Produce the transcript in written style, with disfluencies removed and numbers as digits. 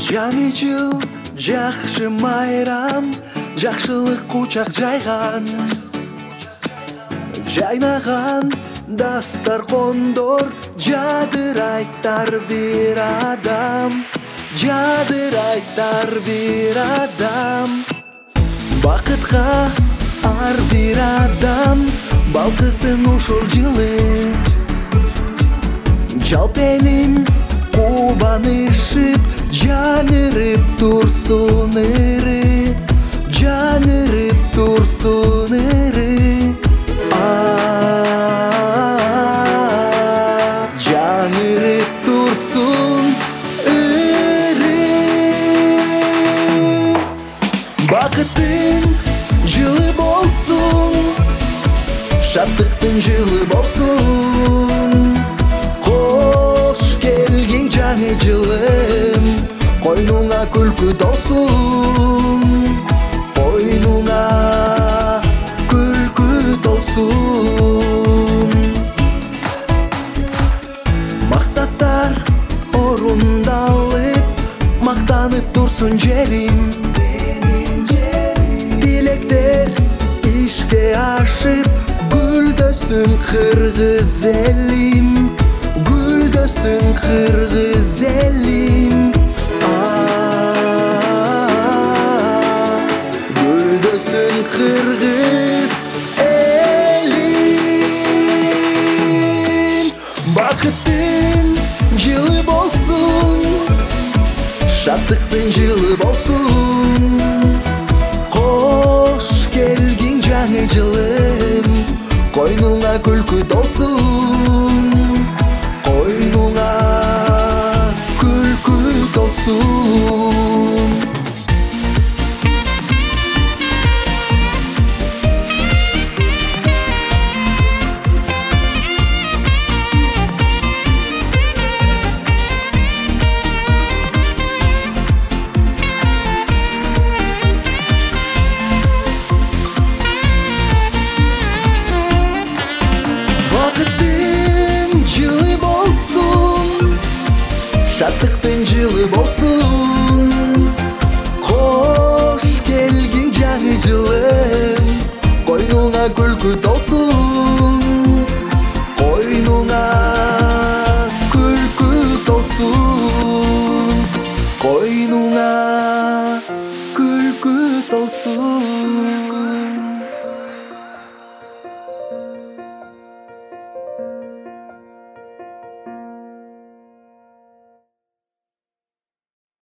Жаңы жыл жакшы майрам, жакшылык кучак жайган, жайнаган дастаркондор, жадырайттар бир адам, жадырайттар бир адам. Бакытка ар бир адам балкысын ушул жылы. Жалпы элим кубанышып, жанырып турсун ыры, жанырып турсун ыры. Жанырып турсун ыры. Бакыттын жылы болсун, шаттыктын жылы болсун. Кош келгин жаңы жылым, койнуңа күлкү толсун, койнуңа күлкү толсун. Максаттар орундалып, мактанып турсун жерим. Тилектер ишке ашып, гүлдөсүн кыргыз элим, гүлдөсүн кыргыз элим. Гүлдөсүн кыргыз элим. Бакыттын жылы болсун, шаттыктын жылы болсун. Кош келгин жаңы жылым, койнуңа күлкү толсун, койнуңа күлкү толсун. Бакыттын жылы болсун, шаттыктын жылы болсун. Кош келгин жаңы жылым, койнуңа күлкү толсун.